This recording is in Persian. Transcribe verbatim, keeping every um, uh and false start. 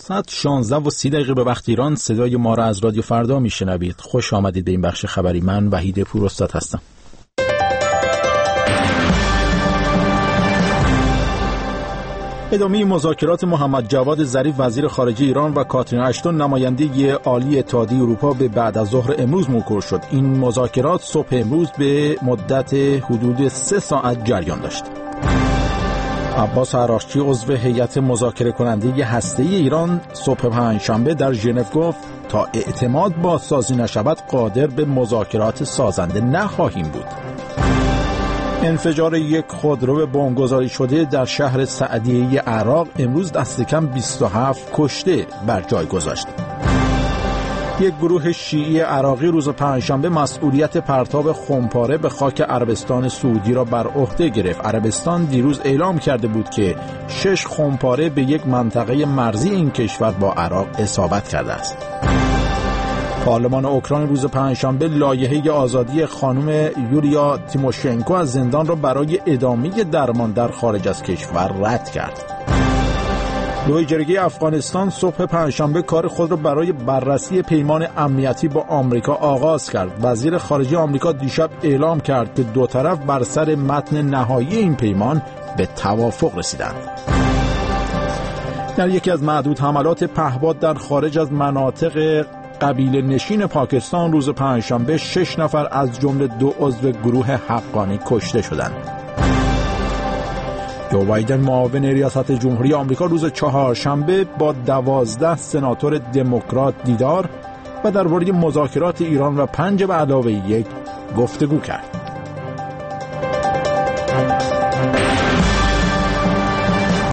ساعت شانزده و سی دقیقه به وقت ایران صدای ما را از رادیو فردا میشنوید. خوش آمدید به این بخش خبری. من وحید پوراستاد هستم. ادامه مذاکرات محمد جواد ظریف وزیر خارجه ایران و کاترین اشتون نماینده عالی اتحادیه اروپا به بعد از ظهر امروز موکول شد. این مذاکرات صبح امروز به مدت حدود سه ساعت جریان داشت. عباس عراقچی عضو هیئت مذاکره کننده هسته‌ای ایران صبح پنجشنبه در ژنو گفت تا اعتماد بازسازی نشود قادر به مذاکرات سازنده نخواهیم بود. انفجار یک خودرو بمبگذاری شده در شهر سعدیه عراق امروز دست کم بیست و هفت کشته بر جای گذاشت. یک گروه شیعی عراقی روز پنجشنبه مسئولیت پرتاب خمپاره به خاک عربستان سعودی را بر عهده گرفت. عربستان دیروز اعلام کرده بود که شش خمپاره به یک منطقه مرزی این کشور با عراق اصابت کرده است. پارلمان اوکراین روز پنجشنبه لایحه آزادی خانم یولیا تیموشنکو از زندان را برای ادامه درمان در خارج از کشور رد کرد. لوی جرگه افغانستان صبح پنجشنبه کار خود را برای بررسی پیمان امنیتی با آمریکا آغاز کرد. وزیر خارجه آمریکا دیشب اعلام کرد که دو طرف بر سر متن نهایی این پیمان به توافق رسیدند. در یکی از معدود حملات پهپاد در خارج از مناطق قبیله نشین پاکستان روز پنجشنبه شش نفر از جمله دو عضو گروه حقانی کشته شدند. جو بایدن معاون ریاست جمهوری آمریکا روز چهارشنبه با دوازده سناتور دموکرات دیدار و درباره مذاکرات ایران و پنج به علاوه یک گفتگو کرد.